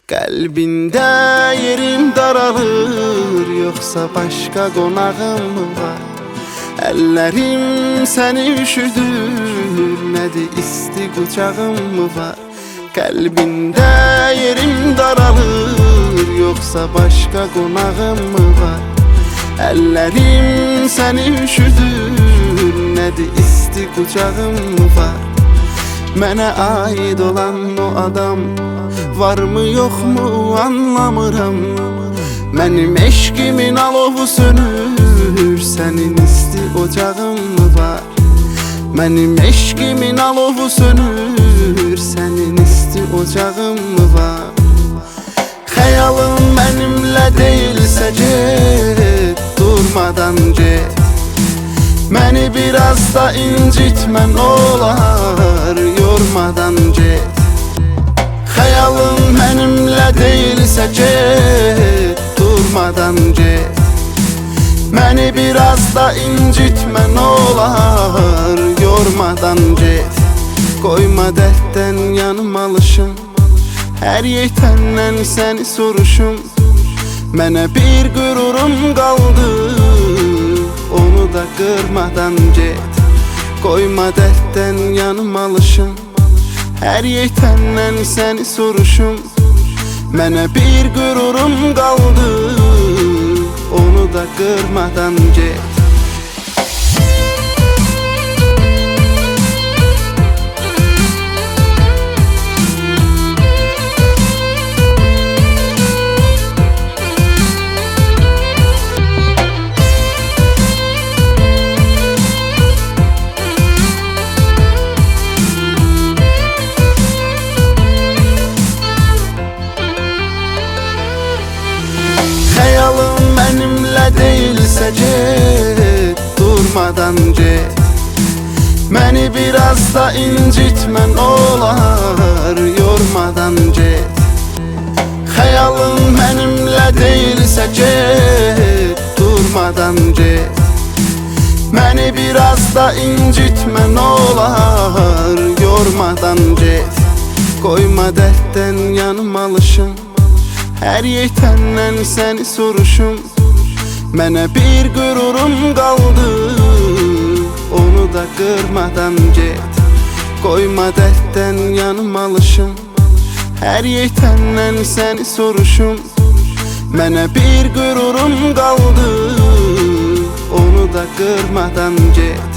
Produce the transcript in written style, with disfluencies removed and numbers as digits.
Kalbinde yerim daralır, yoksa başka qonağım mı var? Ellerim seni üşüdür, nədir isti qucağım mı var? Kalbinde yerim daralır, yoksa başka qonağım mı var? Ellerim seni üşüdür, nədir isti qucağım mı var? Mənə aid olan o adam var mı yok mu anlamıram. Mənim eşkimin alovu sönür, senin isti ocağın mı var? Mənim eşkimin alovu sönür, senin isti ocağın mı var? Xəyalım mənimlə deyilsə get, durmadan get. Məni biraz da incitmən olar, yormadan get. Xəyalım mənimlə deyilsə get, durmadan get. Məni biraz da incitmən olar, yormadan get. Qoyma dərddən yanım alışım, hər yetəndən səni soruşum. Mənə bir qürurum qaldı, onu da qırmadan get. Qoyma dərddən yanım alışım, hər yetəndən səni soruşum. Mənə bir qürurum qaldı, onu da qırmadan get. Xəyalım mənimlə deyilsə get, durmadan get. Məni biraz da incitmən olar, yormadan get. Xəyalım mənimlə deyilsə get, durmadan get. Məni biraz da incitmən olar, yormadan get. Qoyma dərddən yanım alışım, hər yetəndən səni soruşum. Mənə bir qürurum qaldı, onu da qırmadan get. Qoyma dərddən yanım alışım, hər yetəndən səni soruşum. Mənə bir qürurum qaldı, onu da qırmadan get.